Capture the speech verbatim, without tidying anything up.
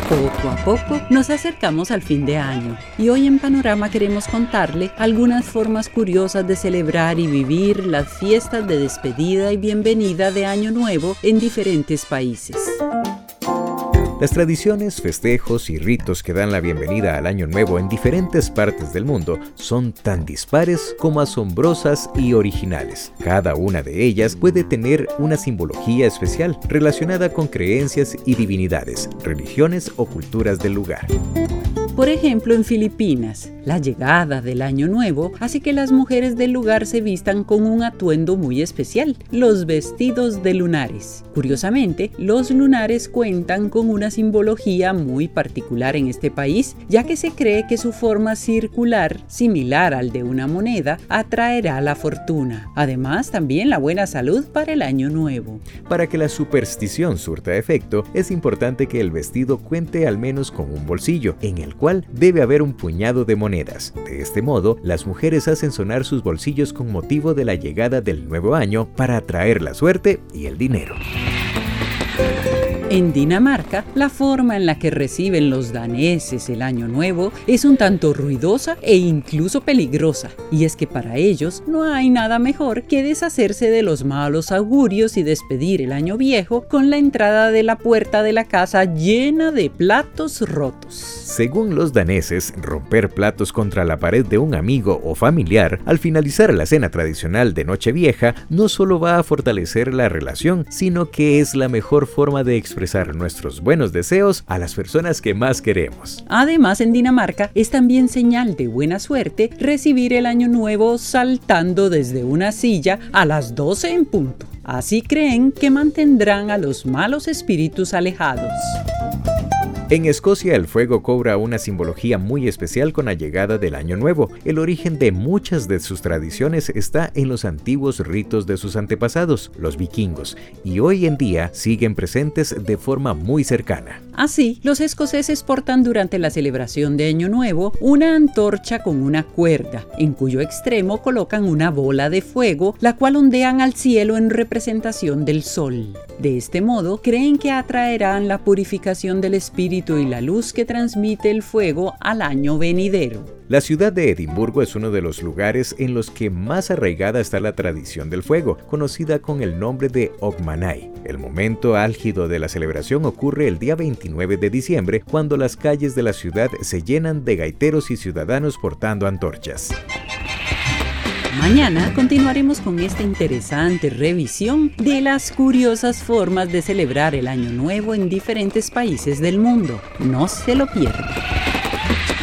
Poco a poco nos acercamos al fin de año y hoy en Panorama queremos contarle algunas formas curiosas de celebrar y vivir las fiestas de despedida y bienvenida de Año Nuevo en diferentes países. Las tradiciones, festejos y ritos que dan la bienvenida al Año Nuevo en diferentes partes del mundo son tan dispares como asombrosas y originales. Cada una de ellas puede tener una simbología especial relacionada con creencias y divinidades, religiones o culturas del lugar. Por ejemplo, en Filipinas, la llegada del Año Nuevo hace que las mujeres del lugar se vistan con un atuendo muy especial, los vestidos de lunares. Curiosamente, los lunares cuentan con una simbología muy particular en este país, ya que se cree que su forma circular, similar al de una moneda, atraerá la fortuna. Además, también la buena salud para el Año Nuevo. Para que la superstición surta efecto, es importante que el vestido cuente al menos con un bolsillo, en el cual debe haber un puñado de monedas. De este modo, las mujeres hacen sonar sus bolsillos con motivo de la llegada del nuevo año para atraer la suerte y el dinero. En Dinamarca, la forma en la que reciben los daneses el Año Nuevo es un tanto ruidosa e incluso peligrosa. Y es que para ellos no hay nada mejor que deshacerse de los malos augurios y despedir el año viejo con la entrada de la puerta de la casa llena de platos rotos. Según los daneses, romper platos contra la pared de un amigo o familiar al finalizar la cena tradicional de Nochevieja no solo va a fortalecer la relación, sino que es la mejor forma de expresar nuestros buenos deseos a las personas que más queremos. Además, en Dinamarca es también señal de buena suerte recibir el Año Nuevo saltando desde una silla a las doce en punto. Así creen que mantendrán a los malos espíritus alejados. En Escocia, el fuego cobra una simbología muy especial con la llegada del Año Nuevo. El origen de muchas de sus tradiciones está en los antiguos ritos de sus antepasados, los vikingos, y hoy en día siguen presentes de forma muy cercana. Así, los escoceses portan durante la celebración de Año Nuevo una antorcha con una cuerda, en cuyo extremo colocan una bola de fuego, la cual ondean al cielo en representación del sol. De este modo, creen que atraerán la purificación del espíritu y la luz que transmite el fuego al año venidero. La ciudad de Edimburgo es uno de los lugares en los que más arraigada está la tradición del fuego, conocida con el nombre de Hogmanay. El momento álgido de la celebración ocurre el día veintinueve de diciembre, cuando las calles de la ciudad se llenan de gaiteros y ciudadanos portando antorchas. Mañana continuaremos con esta interesante revisión de las curiosas formas de celebrar el Año Nuevo en diferentes países del mundo. No se lo pierdan.